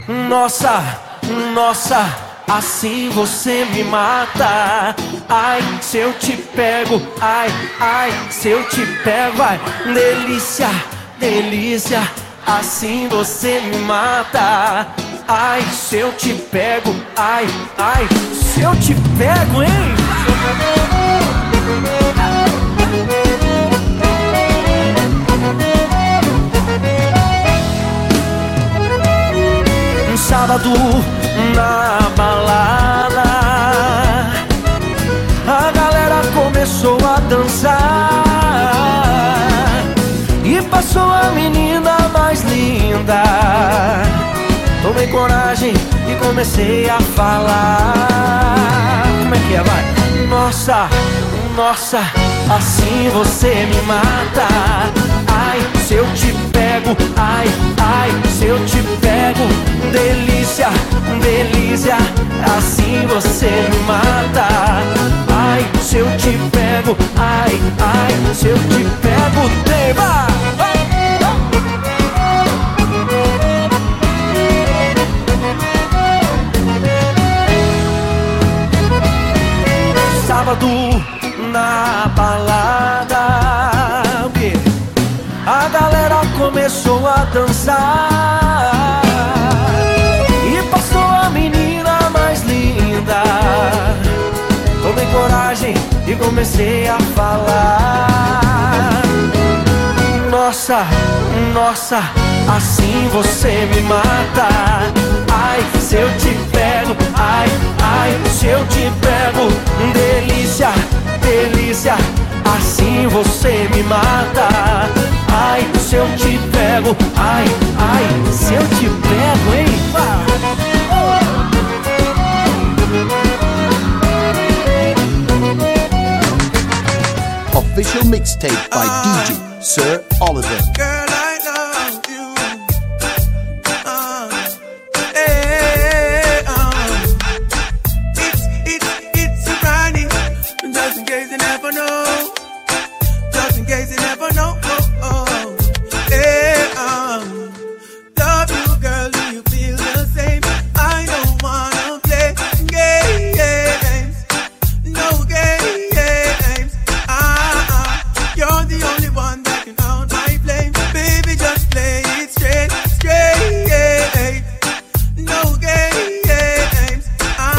Nossa, nossa, assim você me mata. Ai, se eu te pego, ai, ai, se eu te pego, ai, delícia, delícia, assim você me mata. Ai, se eu te pego, ai, ai, se eu te pego, hein? Um sábado na balada, a galera começou a dançar e passou a menina mais linda. Tomei coragem e comecei a falar. Como é que é? Vai! Nossa, nossa, assim você me mata. Ai, se eu te pego, ai, ai, se eu te pego, delícia, delícia, assim você me mata. Ai, se eu te pego, ai, ai, se eu te pego, tema! Sábado na balada, o quê? A galera começou a dançar e passou a menina mais linda. Tomei coragem e comecei a falar. Nossa, nossa, assim você me mata. Ai, se eu te pego, ai, ai, se eu te pego, delícia, delícia, assim você me mata. Ai, se eu te pego, ai, ai, se eu te pego, hein? Official mixtape by DJ Sir Oliver. Girl, I love you. Hey, it's a running. Just in case you never know. Just in case you never know. Hey, love you, girl. Do you feel the same? I don't wanna play games. No games. You're the only one that can out my flame. Baby, just play it straight, straight. No games. Got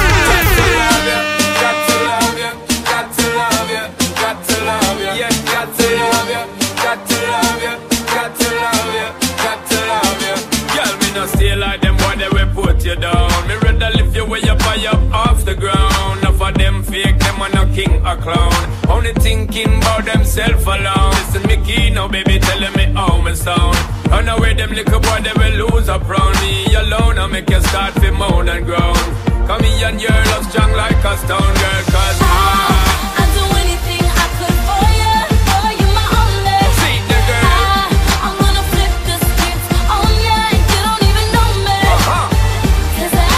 to love you, got to love you, got to love you, yeah, got to love you, got to love you, got to love you, got to love you. Girl, me no stay like them boy, they will put you down. Me rather lift you way up high up off the ground. Enough of them fake, them are no king or clown. Only thinking about themself alone. Listen me key now, baby, telling me how me sound. Run away them little boy, they will lose up round me alone. I make you start to moan and groan. Come here and your love strong like a stone, girl, cause I'd do anything I could for you. For you my only. see the girl. I'm gonna flip the script on ya and you don't even know me. Cause I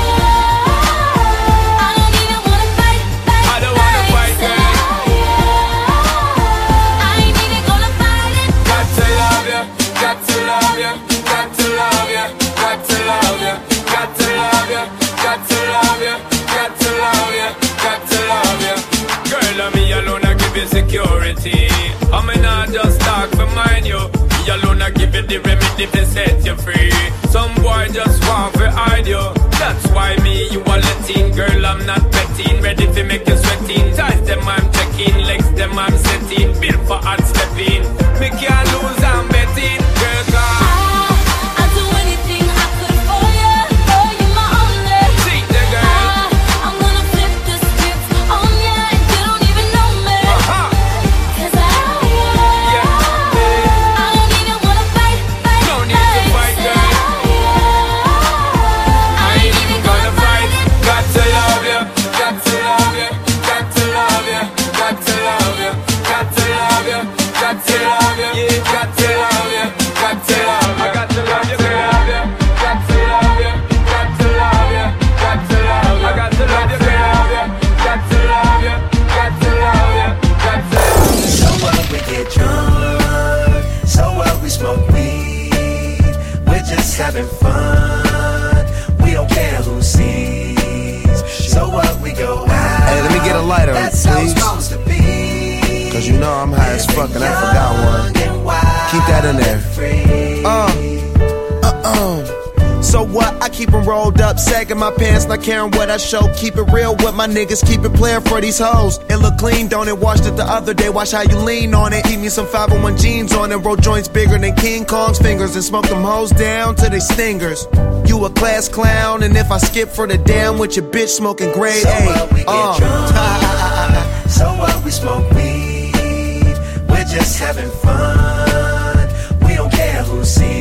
don't even wanna fight. I don't wanna fight, girl. I ain't even gonna fight it. Got to love you, got to love you, got to love you, got to love you, got to love you, got to love you, got to love you, got to love you. Girl, me alone I give you security. I may not just talk for mind you. Me alone I give you the remedy to set you free. Some boy just want to hide you. That's why me you are letting. Girl, I'm not betting. Ready to make you sweating. Ties them I'm checking. Legs them I'm setting. Built for hard stepping. Me can't lose, I'm betting. Girl, come. I'd do anything I could for you. For you my only. See the girl. I'm gonna flip the script on ya and you don't even know me. Cause I don't even wanna fight. No need to fight, girl. So what? I keep them rolled up, sagging my pants, not caring what I show. Keep it real with my niggas, keep it playing for these hoes. It look clean, don't it? Washed it the other day, watch how you lean on it. Keep me some 501 jeans on and roll joints bigger than King Kong's fingers, and smoke them hoes down to they stingers. You a class clown, and if I skip for the damn with your bitch smoking grade So A. what, we get drunk. So what, we smoke weed. We're just having fun. We don't care who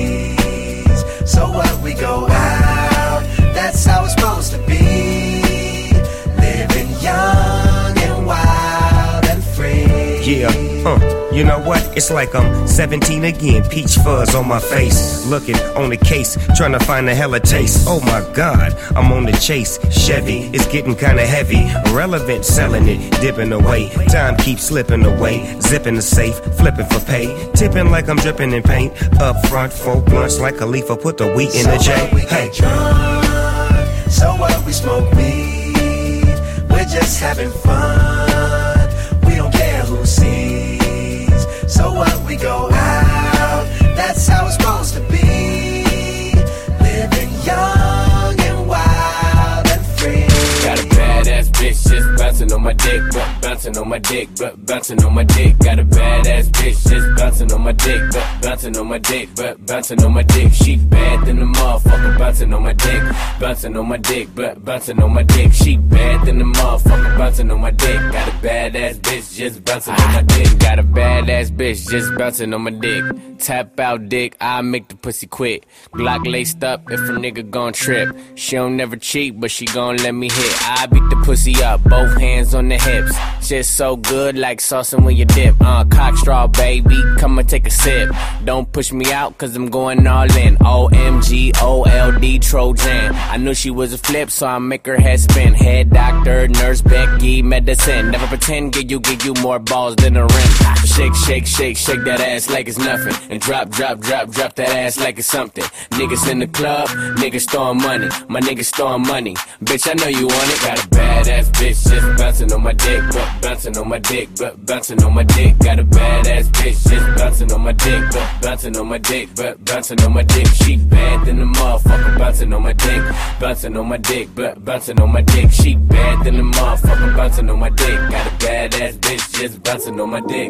sees. So what, we go out. That's how it's supposed to be. Living young and wild and free. Yeah, you know what? It's like I'm 17 again, peach fuzz on my face. Looking on the case, trying to find a hella taste. Oh my God, I'm on the chase. Chevy, it's getting kinda heavy. Relevant, selling it, dipping away. Time keeps slipping away. Zipping the safe, flipping for pay. Tipping like I'm dripping in paint. Up front, 4 blunts like a leaf. Put the wheat in the J. So what, we get drunk. So what, we smoke weed. We're just having fun. We don't care who sees. So what, we go out. That's how it's supposed to be. Living young and wild and free. Got a badass bitch just bouncing on my dick, but bouncing on my dick, but bouncing on my dick. Got a badass bitch just bouncing on my dick, but bouncing on my dick, but bouncing on my dick. She bad than the motherfucker, bouncing on my dick, bouncing on my dick, but bouncing on my dick. She bad than the motherfucker, bouncing on my dick. Got a badass bitch just bouncing on my dick. Got a badass bitch just bouncing on my dick. Tap out dick, I make the pussy quit. Glock laced up if a nigga gon' trip. She don't never cheat, but she gon' let me hit. I beat the pussy up, both hands on the hips. Shit so good like saucing when you dip. Cock straw, baby, come and take a sip. Don't push me out, cause I'm going all in. OMG, OLD, Trojan. I knew she was a flip, so I make her head spin. Head doctor, nurse, Becky, medicine. Never pretend, give you more balls than a rim. Shake, shake, shake, shake that ass like it's nothing. And drop, drop, drop, drop that ass like it's something. Niggas in the club, niggas throwing money. My niggas throwing money. Bitch, I know you want it. Got a badass bitch just bouncing on my dick, but bouncing on my dick, but bouncing on my dick. Got a badass bitch just bouncing on my dick, but bouncing on my dick, but bouncing on my dick. She bad than the motherfucker, bouncing on my dick, bouncing on my dick, but bouncing on my dick. She bad than the motherfucker, bouncing on my dick. Got a badass bitch just bouncing on my dick.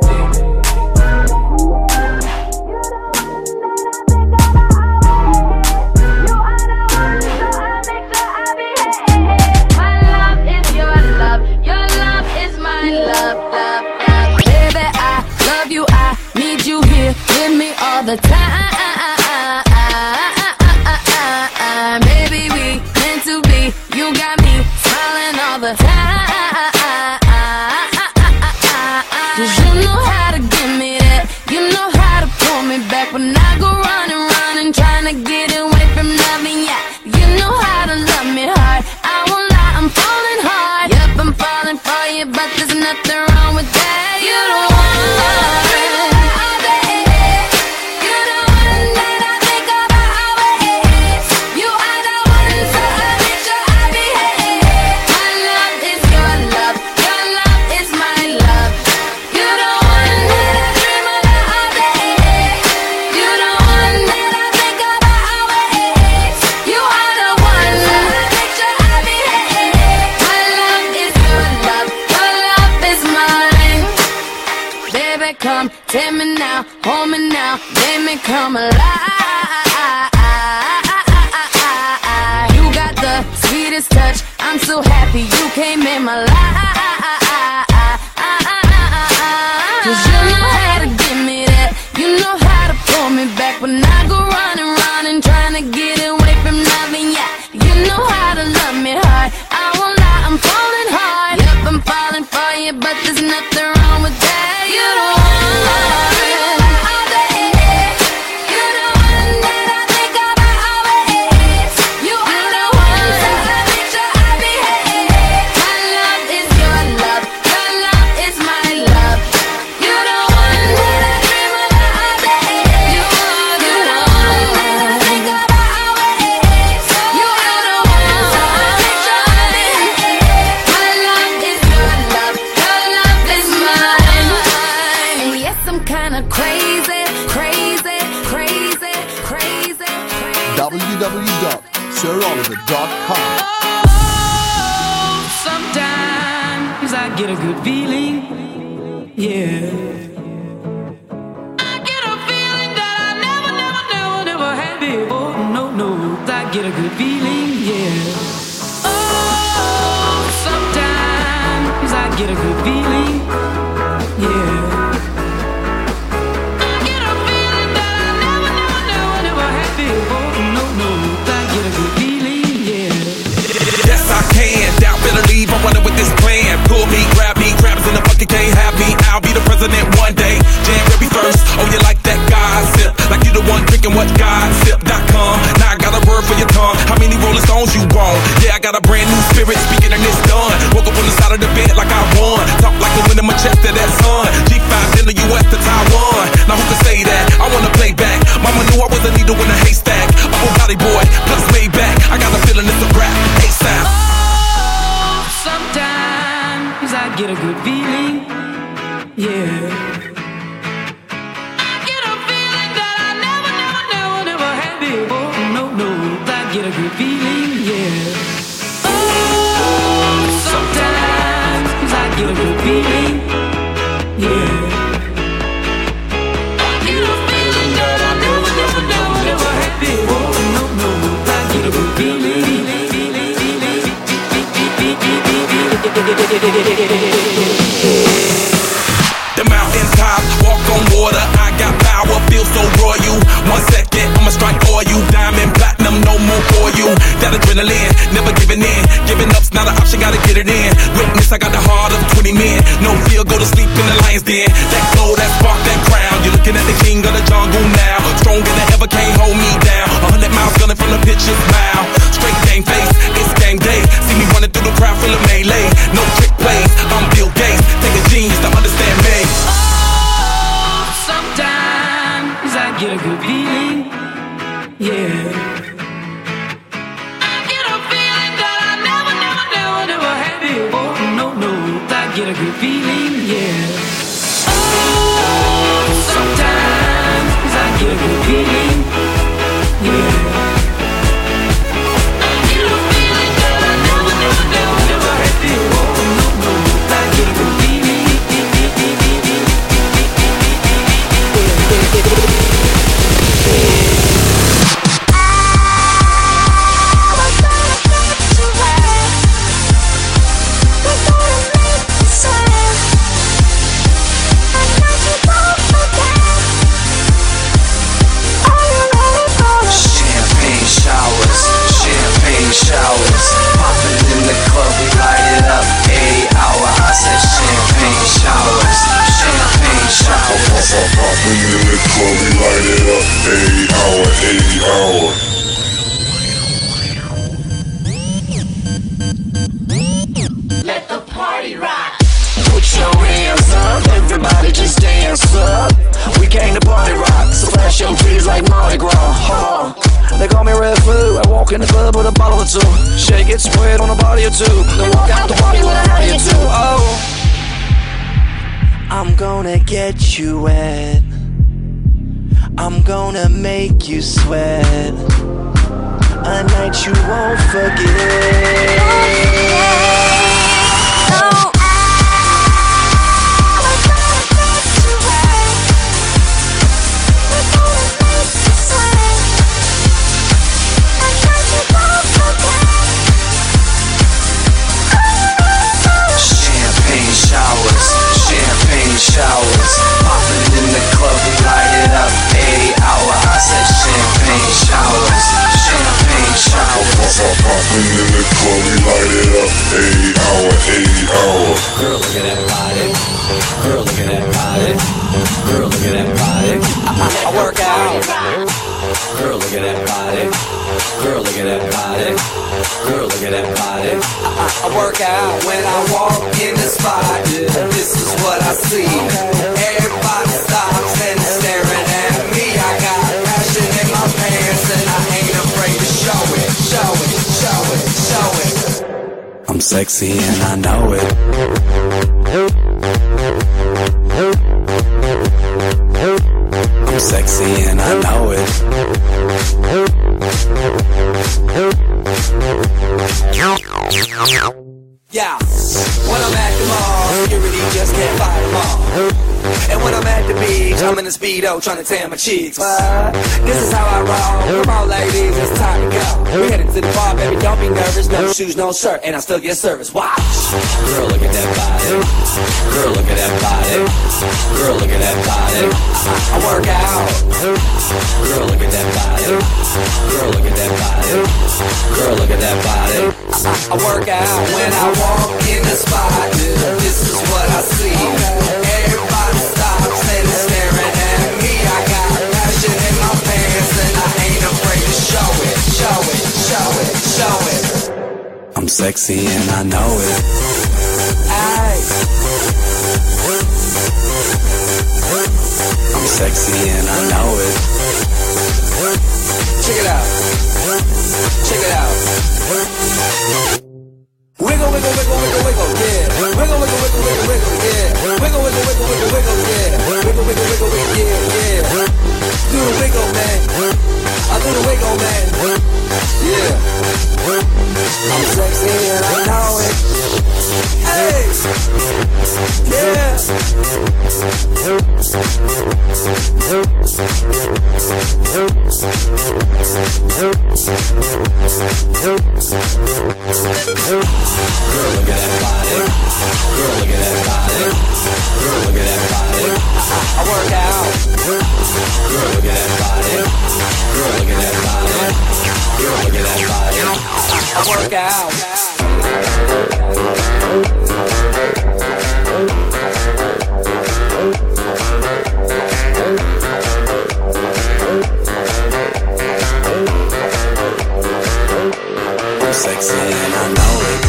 With me all the time, baby, we meant to be. You got me smiling all the time. 'Cause you know how to give me that. You know how to pull me back when I go running, trying to get away from loving ya. You know how to love me hard. I won't lie, I'm falling hard. Yep, I'm falling for you, but there's nothing wrong with that. You don't want it. Come, take me now, hold me now, make me come alive. You got the sweetest touch, I'm so happy you came in my life. 'Cause you know how to give me that, you know how to pull me back when I go running, trying to get away from loving ya. You know how to love me hard, I won't lie, I'm falling hard. Yep, I'm falling for you, but there's nothing wrong with that. You don't your www.siroliver.com. Sometimes I get a good feeling, yeah. I get a feeling that I never had before. No, I get a good feeling, yeah. Oh, sometimes I get a good feeling, yeah. I get a feeling that I never had before. No, I get a good feeling, yeah. Yes, I can. Doubt, better leave. I'm running with this plan. Pull me, grab crabs in the bucket can't have me. I'll be the president one day. January 1st. Oh, you like that gossip? Like you the one drinking what gossip.com. Now I got a word for your tongue. How many Rolling Stones you want? Yeah, I got a brand new spirit speaking and it's done. Woke up on the side of the bed like I won. Talk like the wind in my chest to that sun. G5 in the US to Taiwan. Now who can say that? I wanna play back. Mama knew I was a needle in a haystack. I'm a body boy, plus way back. I got a feeling it's a rap. ASAP. Sometimes I get a good feeling, yeah. I get a feeling that I never had before. No, I get a good feeling, yeah. Oh, sometimes I get a good feeling, yeah. I get a feeling that I never had before. No, I get a good feeling. The mountaintop, walk on water. I got power, feel so royal. 1 second, I'ma strike for you. Diamond, platinum, no more for you. That adrenaline, never giving in. Giving up's not an option, gotta get it in. Witness, I got the heart of 20 men. No fear, go to sleep in the lion's den. That glow, that spark, that crown. You're looking at the king of the jungle now. Stronger than ever, can't hold me down. 100 miles gunning from the pitcher's mouth. Straight game face, it's game day. See me running through the crowd full of melee. No trick plays, I'm Bill Gates. Take a genius to understand me. Oh, sometimes I get a good feeling, yeah. I get a feeling that I never had before. No, I get a good feeling, yeah. Oh, sometimes I get a good feeling, yeah. I get a feeling that I never had before. No, I get a good feeling. Showers, popping in the club, we light it up. 8 hour, I said champagne showers, champagne showers. Popping in the club, we light it up. 8 hour, 8 hour. Let the party rock. Put your hands up, everybody just dance up. We came to party rock, so flash your trees like Mardi Gras. They call me Red Foo. I walk in the club with a bottle or two. Shake it, spread on a body or two. Then walk out the party with a hottie or two. Oh, I'm gonna get you wet. I'm gonna make you sweat. A night you won't forget. Oh. Showers, popping in the club, we light it up. 8 hour, I said champagne showers, champagne showers. Popping in the club, we light it up. 8 hour, 8 hour. Girl, look at that body. Girl, look at that body. Girl, look at that body. I work out. Girl, look at that body. Girl, look at that body. Girl, look at that body. I work out when I walk in the spot. This is what I see. Everybody stops and is staring at me. I got passion in my pants and I ain't afraid to show it. Show it, show it, show it. I'm sexy and I know it. I'm sexy and I know it. bitch. I'm in the speedo trying to tan my cheeks. What? This is how I roll. Come on, ladies, it's time to go. We headed to the bar, baby, don't be nervous. No shoes, no shirt, and I still get service. Watch. Girl, look at that body. Girl, look at that body. Girl, look at that body. I work out. Girl, look at that body. Girl, look at that body. Girl, look at that body. I work out when I walk in the spot. This is what I see. Everybody stops and is staring at me. I got passion in my pants and I ain't afraid to show it, show it, show it, show it. I'm sexy and I know it. Ay. I'm sexy and I know it. Check it out. Check it out. Wiggle, wiggle, wiggle, wiggle, wiggle, yeah. Wiggle, wiggle, wiggle, wiggle, wiggle, yeah. Wiggle, wiggle, wiggle, wiggle, wiggle, yeah. Wiggle, wiggle, wiggle, wiggle, yeah, yeah. Do the wiggle, man. I do the wiggle, man. Yeah. I'm sexy and I know it. Hey. Yeah. Girl, look at that body. Girl, look at that body. Girl, look at that body. I work out. Girl, look at that body. Girl, look at that body. Girl, look at that body. I work out. I'm sexy and I know it.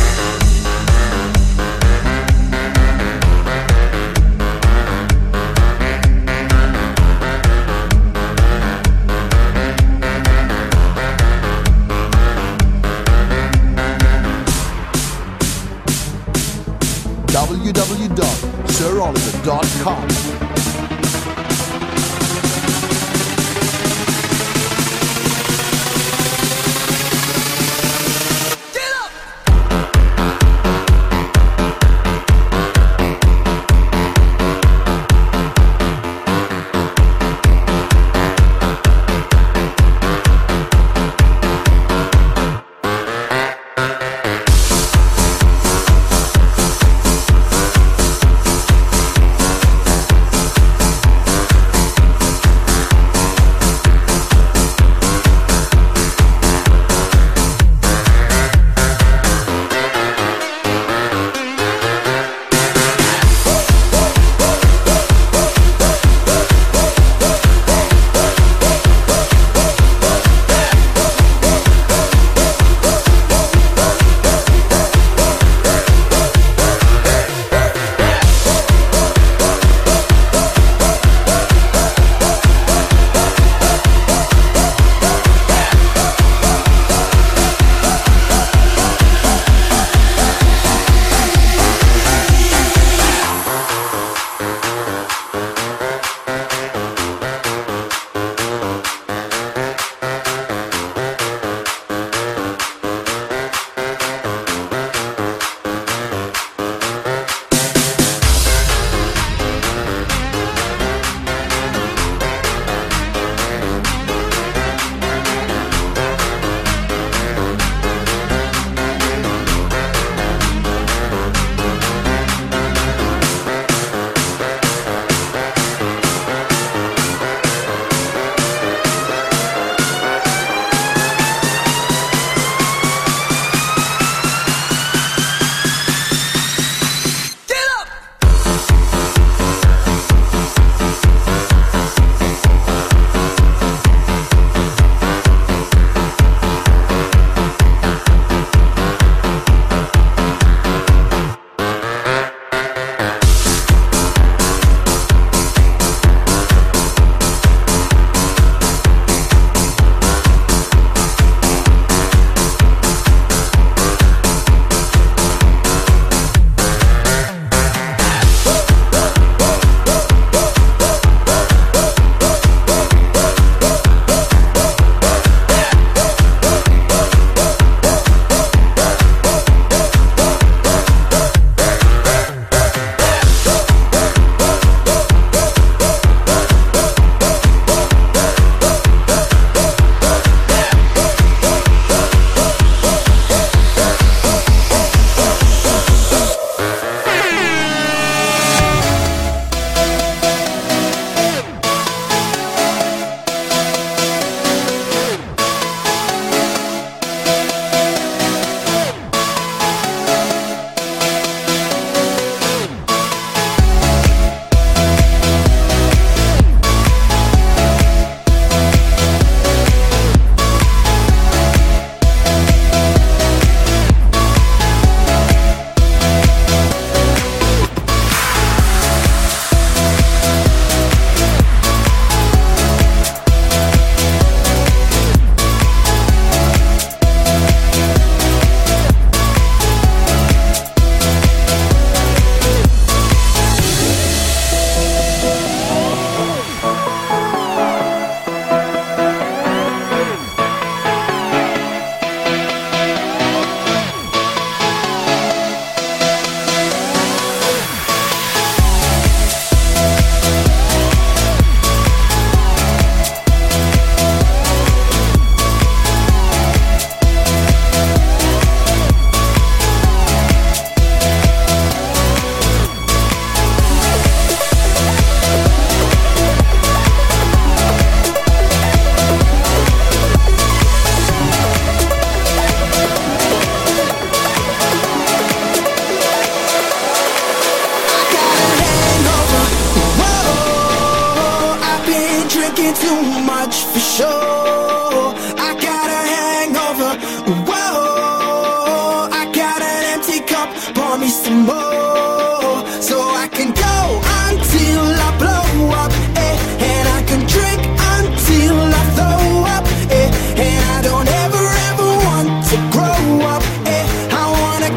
www.siroliver.com.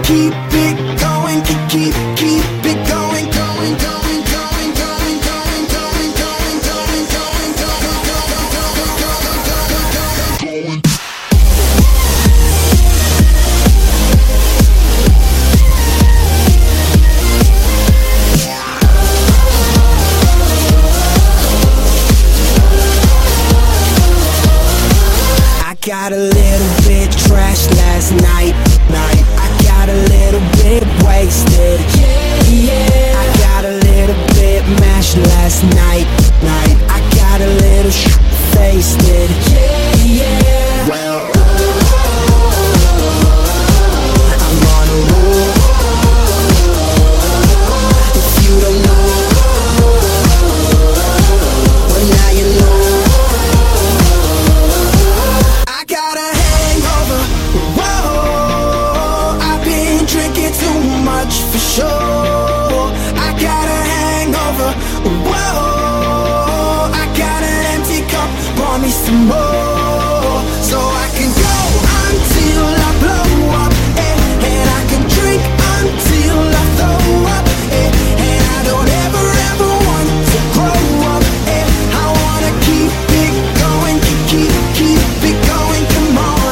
keep it going, keep it going, going, going, going, going, going, going, going, going, going, going. I got a little bit trashed last night. I got a little bit wasted. I got a little bit mashed last night. I got a little faced it. Well, I'm on a roll. If you don't know, well now you know. I got a hangover. Whoa, I've been drinking too much for sure. I got a hangover. Whoa, I got an empty cup. Pour me some more, so I can go until I blow up, and I can drink until I throw up, and I don't ever want to grow up, I wanna keep it going, keep it going, come on.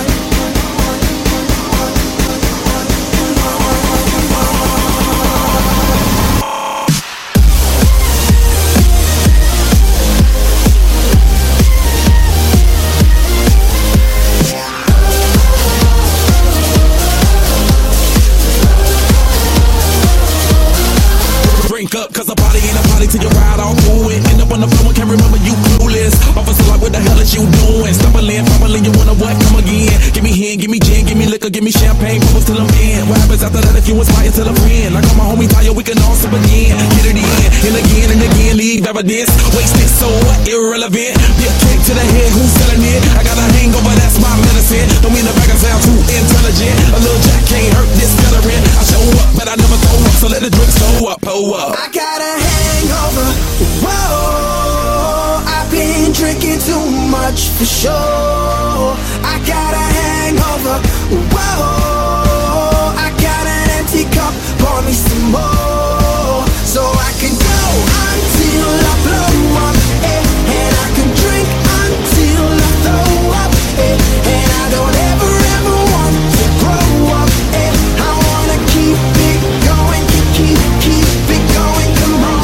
Drink up, cause a party ain't a party till you ride all through it. End up on the floor and can't remember you clueless. Officer like, what the hell is you doing? Stumbling, fumbling, you wanna what? Come again. Give me hen, give me gin, give me liquor, give me champagne, bubbles till I'm in. What happens after that if you inspire till a friend? Like all my homie Tayo, we can all sip again. Get it in, and again, leave evidence. Wasted, so what? Irrelevant. Be a kick to the head, who's selling it? I got a hangover, that's my medicine. Don't mean the back I sound too intelligent. A little jack can't hurt this veteran. I show up, but I never throw up, so let the drink slow up, pull up. I got a hangover. Whoa, I've been drinking too much for sure. I got a hangover. Whoa, I got an empty cup. Pour me some more, so I can go until I blow up, and I can drink until I throw up, and I don't ever want to grow up, I wanna keep it going, keep it going, come on.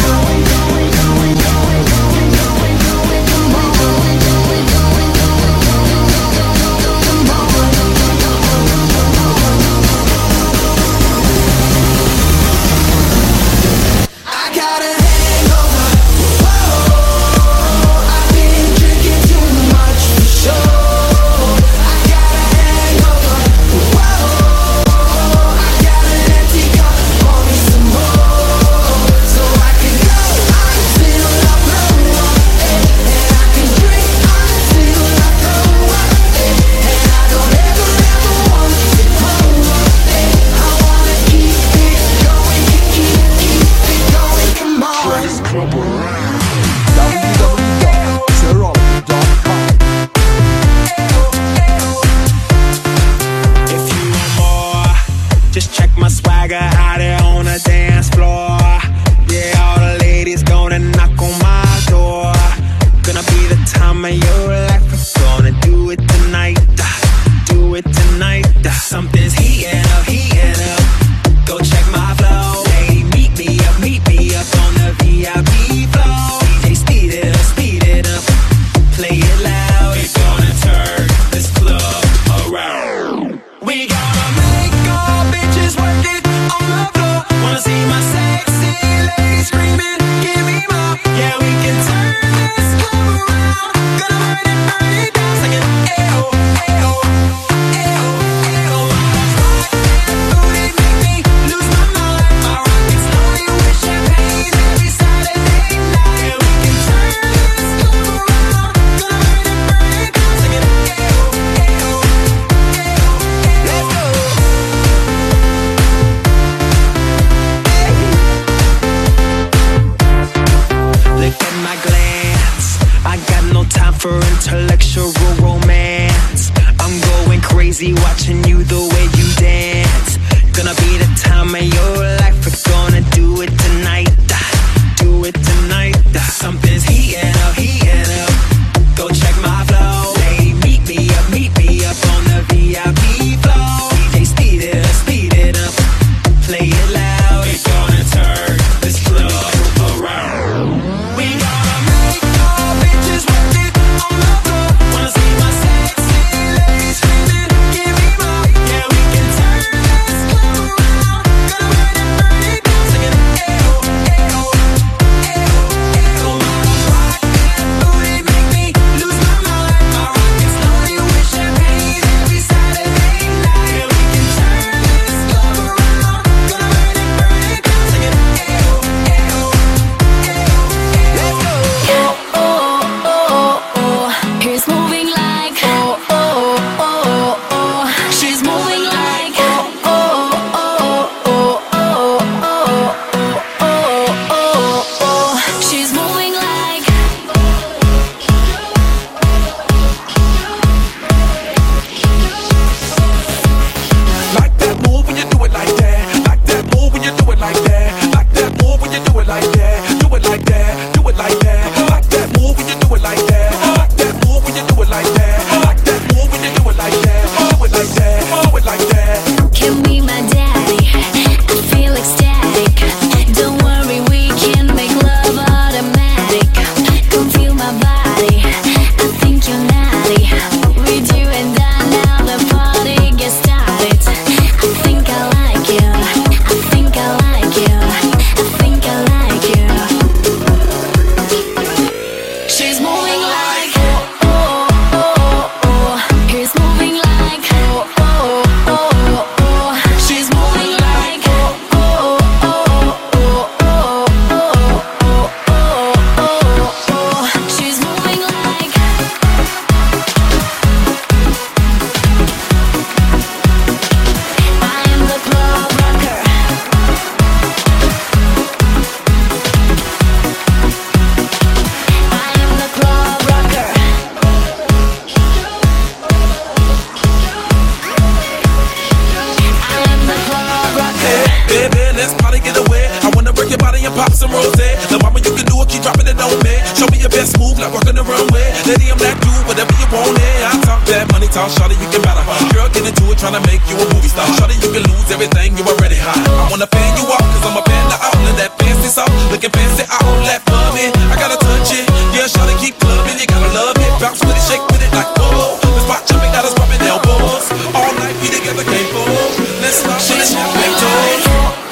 let's party, get away. I wanna break your body and pop some rose. The mama, you can do it, keep dropping it on me. Show me your best move, like walking the runway. Lady, I'm that dude, whatever you want, I talk that money talk, shawty, you can matter. Girl, get into it, tryna make you a movie star. Shawty, you can lose everything, you already high. I wanna fan you up, cause I'm a fan of all of that fancy sauce. Looking fancy, all that for me. I gotta touch it, yeah, shawty, keep clubbing. You gotta love it, bounce with it, shake with it like whoa. The spot jumping, got us popping elbows. All night, we together, can't fool. Let's start with the champagne toast.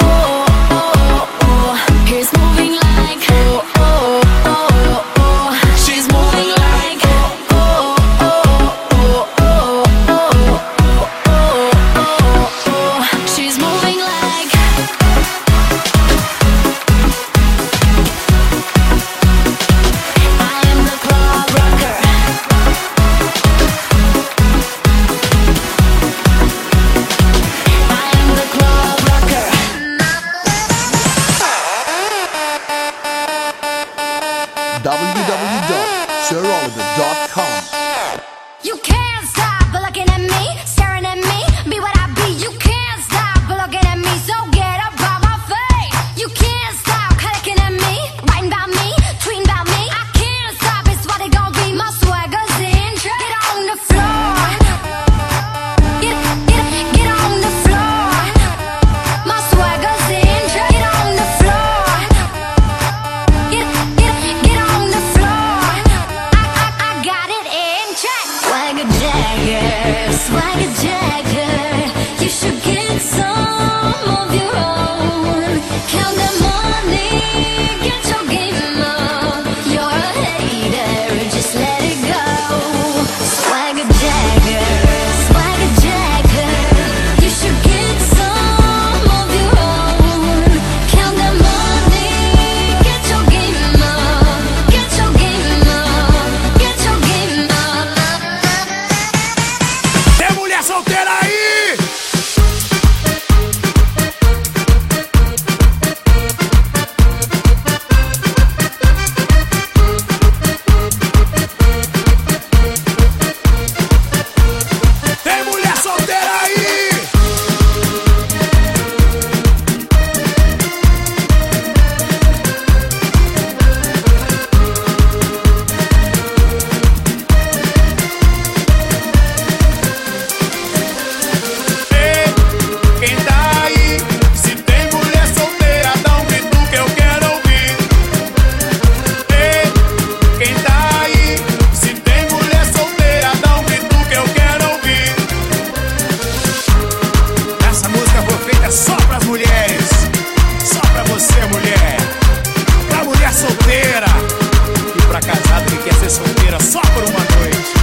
Here's moving like she's moving like she's moving like I am the club rocker. I am the club rocker. www.siroliver.com. You can't stop looking at me, staring at me, be what I be. You can't stop looking at me, so get up out my face. You can't stop looking at me, writing about me, tweeting about me. I can't stop, it's what it gon' be. My swagger's in. Get on the floor. Get on the floor. My swagger's in. Get on the floor. Get on the floor. I got it in check. Swagger Jagger, Swagger Jagger. You should get some of your own. Count the money, get your game on. You're a hater, just let it go. Swagger Jagger, Swagger Jagger. You should get some of your own. Count the money, get your game on. Get your game on. Get your game on. Tem mulher solteira aí? Tem mulher solteira aí? Ei, quem tá aí? Se tem mulher solteira, dá um grito que eu quero ouvir. Ei, quem tá aí? Se tem mulher solteira, dá um grito que eu quero ouvir. Essa música foi feita só pras mulheres. Só pra você, mulher. Pra mulher solteira. E pra casado que quer ser solteira só por uma noite.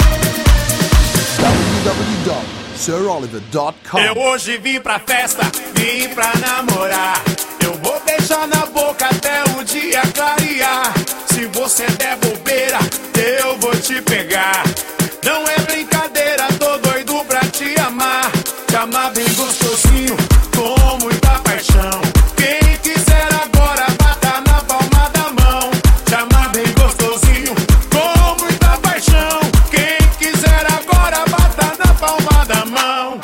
www.siroliver.com. Eu hoje vim pra festa, vim pra namorar. Eu vou beijar na boca até o dia clarear. Se você der bobeira, eu vou te pegar. Não é brincadeira, tô doido pra te amar. Te amar bem gostosinho, com muita paixão. Quem quiser agora, bata na palma da mão. Te amar bem gostosinho, com muita paixão. Quem quiser agora, bata na palma da mão.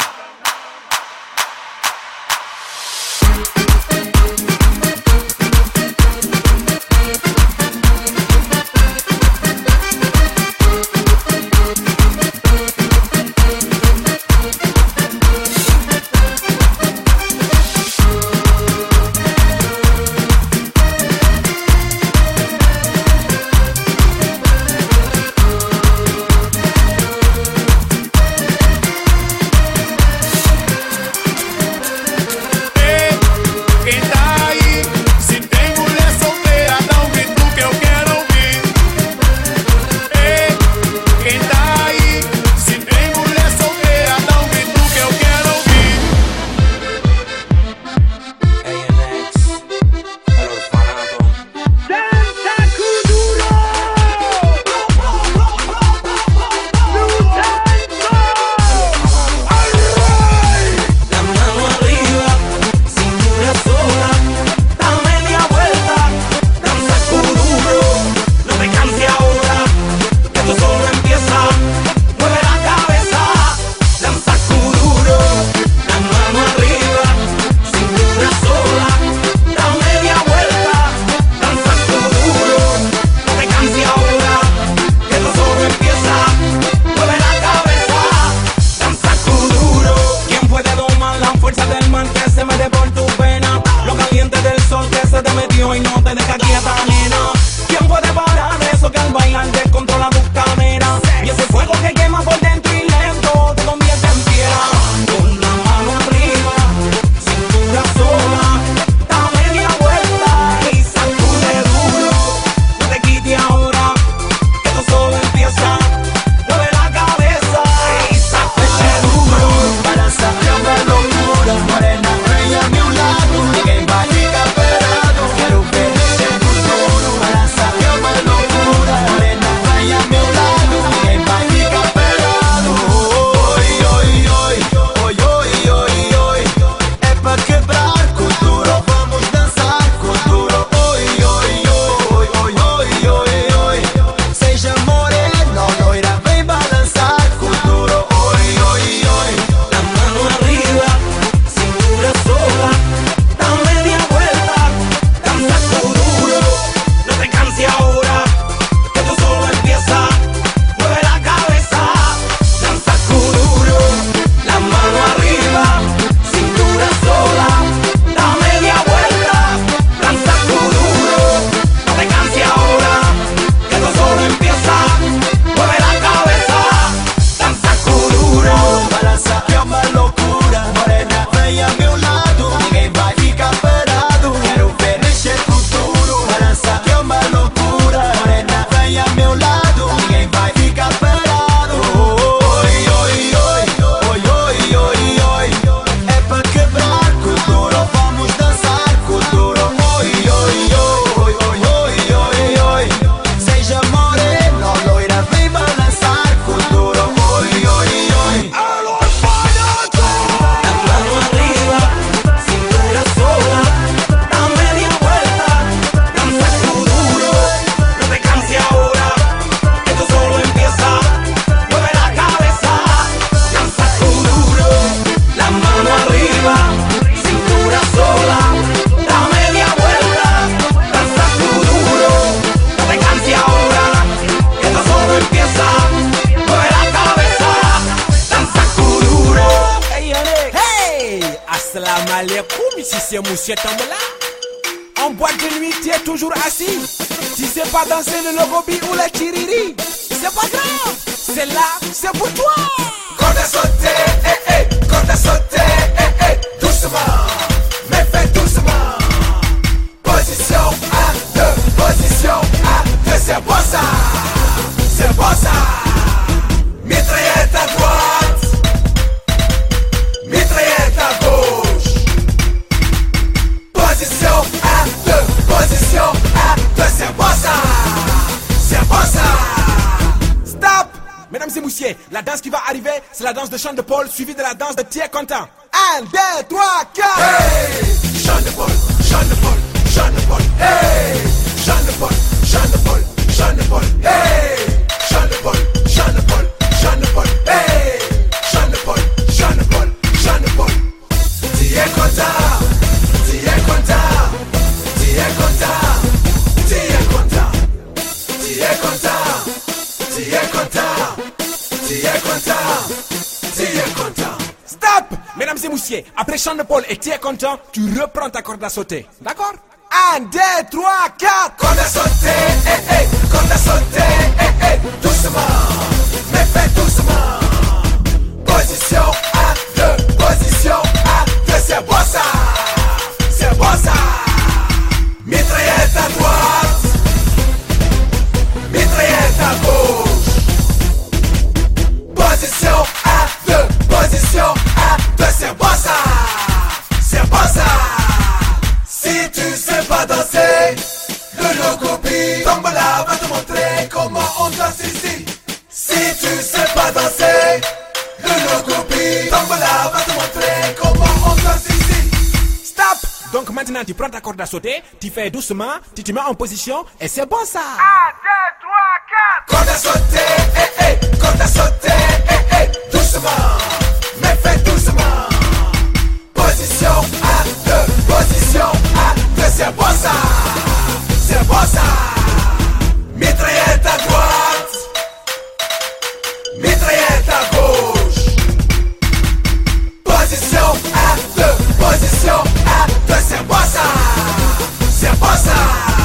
Salam alaikum, ici c'est Monsieur Tambola. En boîte de nuit, tu es toujours assis. Tu sais pas danser le logobi ou la tiriri. C'est pas grave, c'est là, c'est pour toi. Corde à sauter, eh eh, corde à sauter, eh eh, doucement, mais fais doucement. Position 1, 2, position 1, 2, c'est bon ça, c'est bon ça. Mitraillette à droite, mitraillette à gauche. Position 1, 2, position 1, 2, c'est bon ça, c'est bon ça. Stop! Mesdames et messieurs, la danse qui va arriver, c'est la danse de Sean de Paul, suivie de la danse de Thierry Contant. 1, 2, 3, 4! Hey! Sean de Paul, Sean de Paul, Sean de Paul, hey! Sean de Paul, Sean de Paul, Sean de Paul, hey! Sean de Paul, Sean de Paul, Sean de Paul, hey! Sean de Paul, Sean de Paul, Sean de Paul. Thierry Contant, Thierry Contant, Thierry Contant, Thierry Contant, Thierry Contant, Thierry Contant, Thierry Contant, Thierry Contant. Stop! Mesdames et messieurs, après Sean de Paul et Thierry Contant, tu reprends ta corde à sauter. D'accord? 1, 2, 3, 4! Corde à sauter, eh eh, corde à sauter, eh eh, doucement, mais fais doucement. Position 1, 2, position 1, 2, c'est bon ça, c'est bon ça. Mitraillette à droite, mitraillette à gauche. Position 1, 2, position 1, 2, c'est bon ça, c'est bon ça. Si tu sais pas danser, le logobi Tombola va te montrer comment on danse ici. Si tu sais pas danser, le logobi Tombola va te montrer comment on danse ici. Stop! Donc maintenant tu prends ta corde à sauter, tu fais doucement, tu te mets en position et c'est bon ça! 1, 2, 3, 4! Corde à sauter, eh eh, corde à sauter, eh eh, doucement, mais fais doucement. Position 1, 2, position 1, 2, c'est bon ça, c'est bon ça. Mitraillette à droite, mitraillette à gauche. Position 1, 2, position 1, 2, c'est bon ça, c'est bon ça.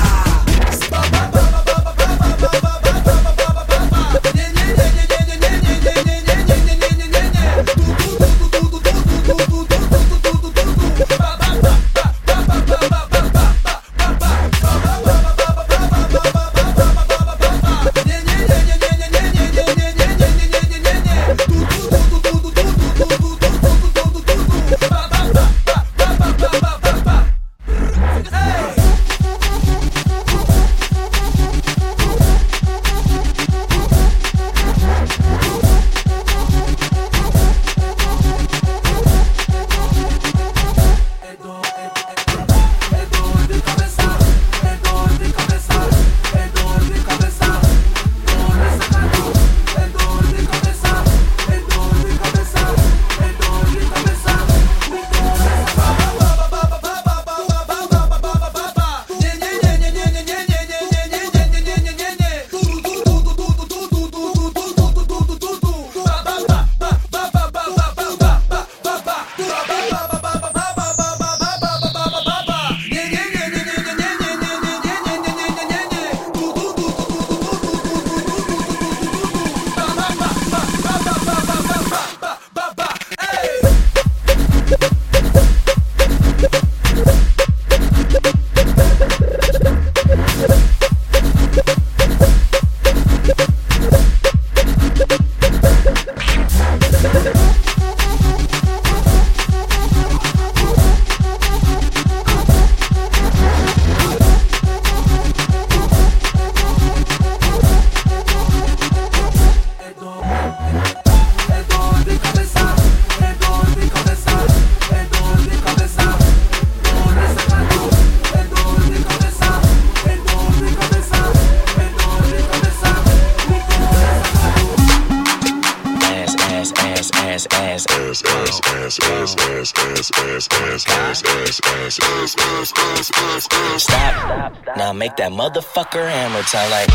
Stop. Now make that motherfucker hammer time like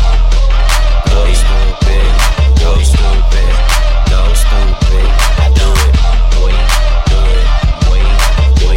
go stupid, go stupid, go stupid. I do it, boy, do it, boy, do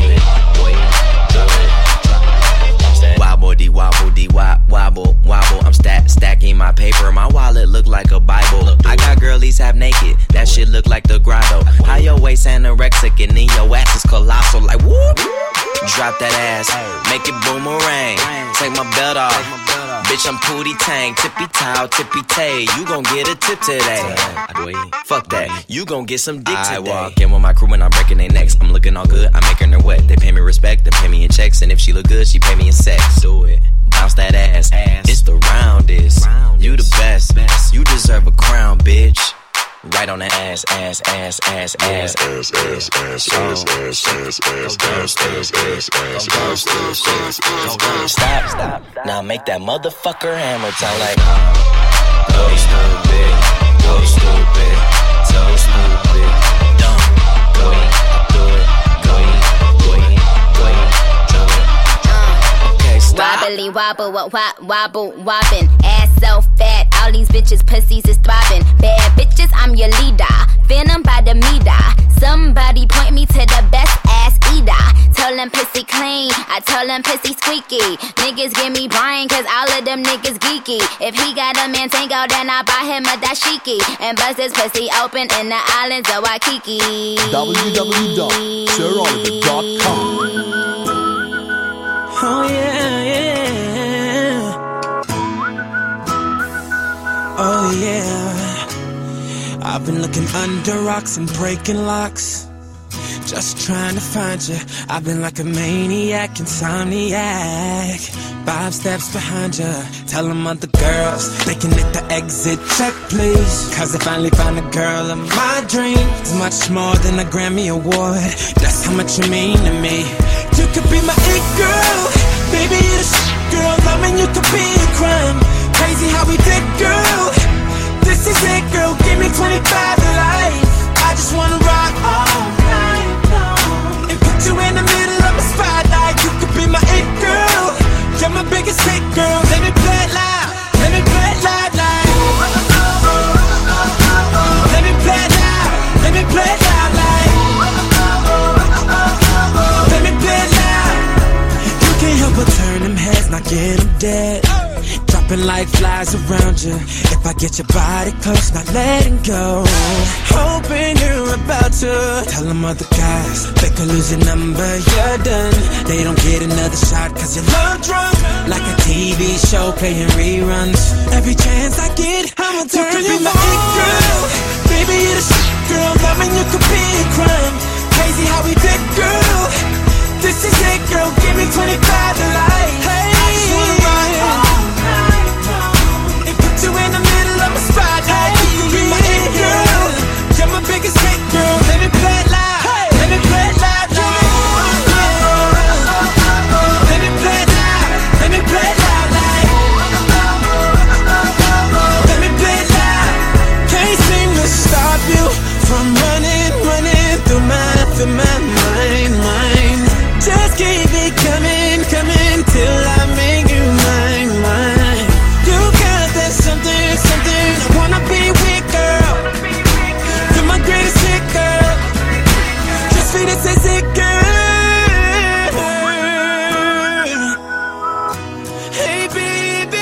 anorexic and then your ass is colossal like whoop. Drop that ass, make it boomerang. Take my belt off, bitch I'm Pootie Tang. Tippy towel, tippy tay, you gon' get a tip today. Fuck that, you gon' get some dick today. I walk in with my crew and I'm breaking their necks. I'm looking all good, I'm making her wet. They pay me respect, they pay me in checks. And if she look good, she pay me in sex. Do it, bounce that ass. It's the roundest, you the best. You deserve a crown, bitch. Right on the ass, ass, ass, ass, ass, ass, ass, ass, ass, ass, Stop. Now make that motherfucker hammer time like go stupid, so stupid, dumb, go do it, go. Okay, stop. Wobbly wobble, wobble, wobbin'. Ass so fat, all these bitches pussies is throbbing. Bad bitches, I'm your leader. Venom by the meter. Somebody point me to the best ass eater. Tell them pussy clean, I tell them pussy squeaky. Niggas give me Brian, cause all of them niggas geeky. If he got a Mantango, then I buy him a dashiki. And bust his pussy open in the islands of Waikiki. www.siroliver.com. Oh yeah. Oh yeah. I've been looking under rocks and breaking locks, just trying to find you. I've been like a maniac, insomniac. 5 steps behind you. Tell them other girls they can hit the exit check, please. Cause I finally found a girl of my dreams. Much more than a Grammy award, that's how much you mean to me. You could be my it girl, baby you're the shit girl. Loving you could be a crime. Crazy how we did, girl. This is it, girl. Give me 25 to life. I just wanna rock all night long and put you in the middle of my spotlight. You could be my it girl. You're my biggest hit, girl. Let me play it loud. Let me play it loud, like. Let me play it loud. Let me play it loud, like. Let me play it loud. You can't help but turn them heads, not get them dead. Dropping like flies around you. If I get your body close, not letting go. Hoping you're about to tell them other guys they could lose your number, you're done. They don't get another shot cause you're love drunk. Like a TV show playing reruns. Every chance I get, I'ma turn you my it girl. Baby, you're the shit girl. Loving you could be a crime. Crazy how we did, girl. This is it, girl. Give me 25 to life. Hey, I just wanna ride all night long and put you in the middle of my spotlight. You can be my it girl. You're my biggest hit, girl. Let me play it loud. Let me play it loud. Let me play it loud. Let me play it loud. Let me play it loud. Can't seem to stop you from running through my mind. Just keep it coming till I make you mine. You got that something, I wanna be with, girl. You're my greatest hit, girl. Just feed it, says it, girl. Hey, baby,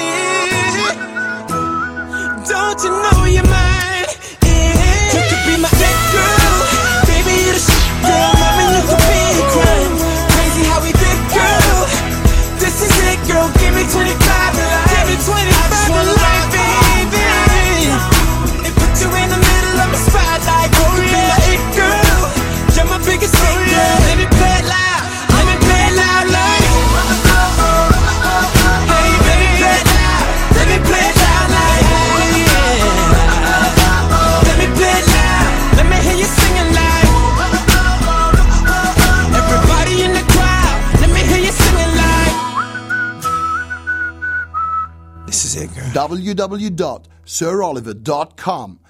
don't you know you're mine? Yeah. You could be my it, girl. Baby, you're the shit, girl. Loving you could be a crime. Crazy how we did, girl. This is it, girl. Give me 25 to life. Give me 25 to life, baby. And put you in the middle of my spotlight. You could be my it, girl. You're my biggest hit, girl. Let me play it loud. Let me play it loud, like. Hey, baby, play it loud. Let me play it loud, like. Let me play it loud. Let me hear you singing, like. Everybody in the crowd, let me hear you singing, like. This is it, girl. www.siroliver.com.